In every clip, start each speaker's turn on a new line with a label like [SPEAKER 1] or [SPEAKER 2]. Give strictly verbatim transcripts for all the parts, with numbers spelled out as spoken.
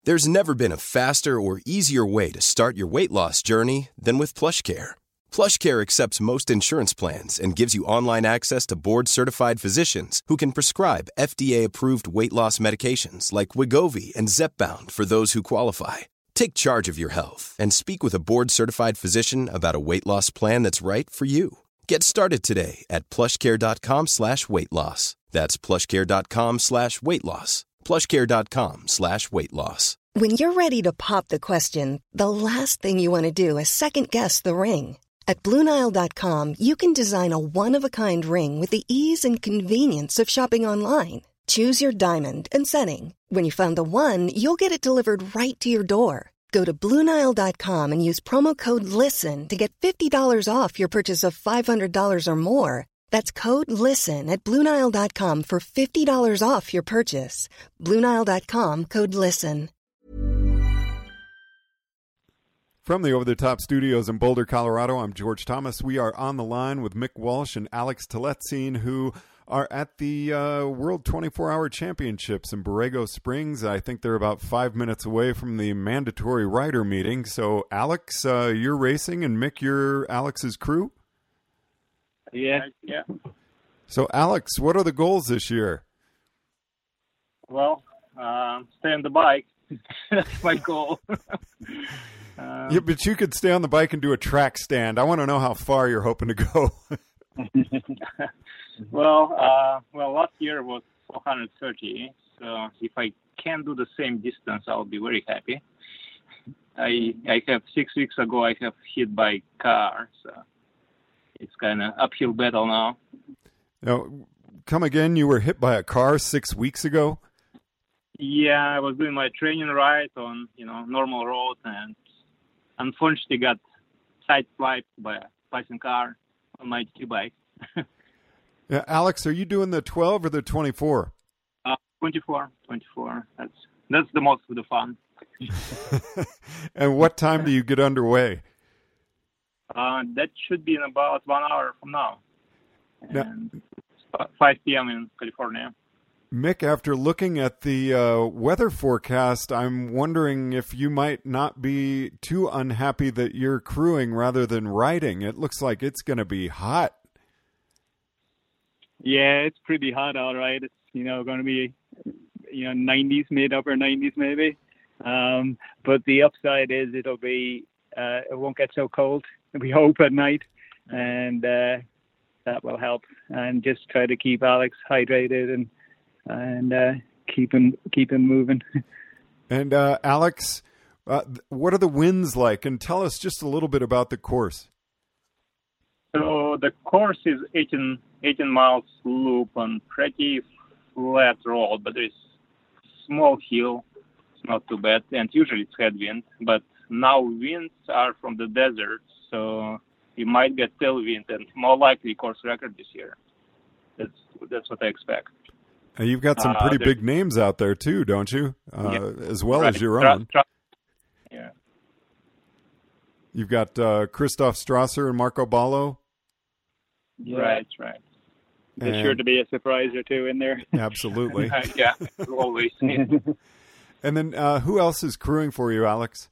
[SPEAKER 1] There's never been a faster or easier way to start your weight loss journey than with PlushCare. PlushCare accepts most insurance plans and gives you online access to board-certified physicians who can prescribe F D A-approved weight loss medications like Wegovy and Zepbound for those who qualify. Take charge of your health and speak with a board-certified physician about a weight loss plan that's right for you. Get started today at plushcare.com slash weight loss. That's plushcare.com slash weight loss. plushcare.com slash weight loss.
[SPEAKER 2] When you're ready to pop the question, the last thing you want to do is second-guess the ring. At Blue Nile dot com, you can design a one-of-a-kind ring with the ease and convenience of shopping online. Choose your diamond and setting. When you find the one, you'll get it delivered right to your door. Go to Blue Nile dot com and use promo code LISTEN to get fifty dollars off your purchase of five hundred dollars or more. That's code LISTEN at Blue Nile dot com for fifty dollars off your purchase. Blue Nile dot com, code LISTEN.
[SPEAKER 3] From the Over the Top studios in Boulder, Colorado, I'm George Thomas. We are on the line with Mick Walsh and Alex Tilletsien, who are at the uh, World twenty-four hour Championships in Borrego Springs. I think they're about five minutes away from the mandatory rider meeting. So, Alex, uh, you're racing, and Mick, you're Alex's crew?
[SPEAKER 4] Yeah, yeah.
[SPEAKER 3] So, Alex, what are the goals this year?
[SPEAKER 4] Well, uh, stay on the bike. That's my goal. um,
[SPEAKER 3] yeah, but you could stay on the bike and do a track stand. I want to know how far you're hoping to go.
[SPEAKER 4] well, uh, well, last year was four hundred thirty. So if I can do the same distance, I'll be very happy. I I have six weeks ago I have hit by car, so it's kind of uphill battle now.
[SPEAKER 3] Now, come again, you were hit by a car six weeks ago?
[SPEAKER 4] Yeah, I was doing my training ride on, you know, normal road, and unfortunately got sideswiped by a passing car on my Q-bike.
[SPEAKER 3] Yeah, Alex, are you doing the twelve or the twenty-four?
[SPEAKER 4] Uh, twenty-four, twenty-four. That's, that's the most of the fun.
[SPEAKER 3] And what time do you get underway?
[SPEAKER 4] Uh, that should be in about one hour from now. And
[SPEAKER 3] now,
[SPEAKER 4] five p.m. in California.
[SPEAKER 3] Mick, after looking at the uh, weather forecast, I'm wondering if you might not be too unhappy that you're crewing rather than riding. It looks like it's going to be hot.
[SPEAKER 5] Yeah, it's pretty hot, all right. It's, you know, going to be, you know, nineties, mid upper nineties maybe. Um, but the upside is it'll be, uh, it won't get so cold, we hope, at night. And uh, that will help. And just try to keep Alex hydrated and and uh, keep him keep him moving.
[SPEAKER 3] And uh, Alex, uh, what are the winds like? And tell us just a little bit about the course.
[SPEAKER 4] So the course is eighteen, eighteen miles loop on pretty flat road, but there's small hill. It's not too bad, and usually it's headwind. But now winds are from the desert, so you might get tailwind and more likely course record this year. That's that's what I expect.
[SPEAKER 3] And you've got some pretty uh, big names out there too, don't you? Uh, yeah, as well right. as your own. Stra-
[SPEAKER 4] yeah.
[SPEAKER 3] You've got uh, Christoph Strasser and Marco Ballo.
[SPEAKER 4] Yeah. Right, right.
[SPEAKER 5] There's and, sure to be a surprise or two in there.
[SPEAKER 3] Absolutely.
[SPEAKER 4] Yeah, always.
[SPEAKER 3] And then uh, who else is crewing for you, Alex?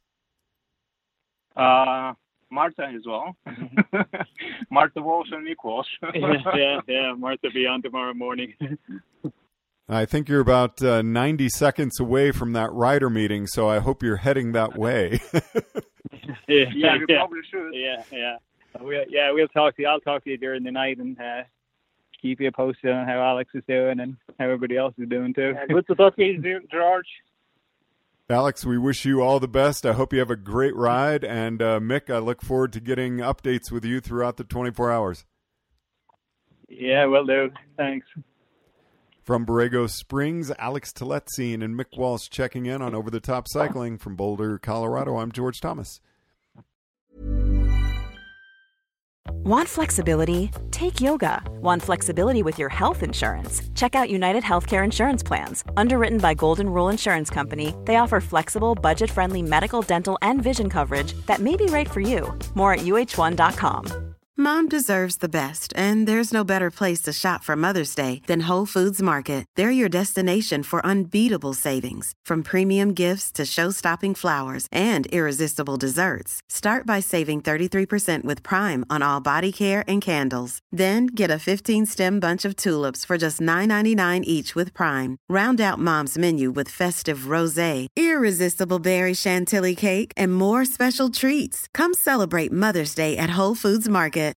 [SPEAKER 4] Uh, Marta as well. Marta Walsh and Mick Walsh.
[SPEAKER 5] yeah, yeah, yeah. Marta be on tomorrow morning.
[SPEAKER 3] I think you're about uh, ninety seconds away from that rider meeting, so I hope you're heading that way.
[SPEAKER 5] yeah,
[SPEAKER 4] yeah, we
[SPEAKER 5] yeah.
[SPEAKER 4] probably should.
[SPEAKER 5] Yeah, yeah. We, yeah, we'll talk to you. I'll talk to you during the night and uh, keep you posted on how Alex is doing and how everybody else is doing too.
[SPEAKER 4] Yeah, good to talk to you, George.
[SPEAKER 3] Alex, we wish you all the best. I hope you have a great ride. And uh, Mick, I look forward to getting updates with you throughout the twenty-four hours.
[SPEAKER 5] Yeah, will do. Thanks.
[SPEAKER 3] From Borrego Springs, Alex Tilletsien and Mick Walsh checking in on Over the Top Cycling. From Boulder, Colorado, I'm George Thomas.
[SPEAKER 6] Want flexibility? Take yoga. Want flexibility with your health insurance? Check out United Healthcare Insurance Plans. Underwritten by Golden Rule Insurance Company, they offer flexible, budget-friendly medical, dental, and vision coverage that may be right for you. More at U H one dot com.
[SPEAKER 7] Mom deserves the best, and there's no better place to shop for Mother's Day than Whole Foods Market. They're your destination for unbeatable savings, from premium gifts to show-stopping flowers and irresistible desserts. Start by saving thirty-three percent with Prime on all body care and candles. Then get a fifteen-stem bunch of tulips for just nine ninety-nine each with Prime. Round out Mom's menu with festive rosé, irresistible berry chantilly cake, and more special treats. Come celebrate Mother's Day at Whole Foods Market.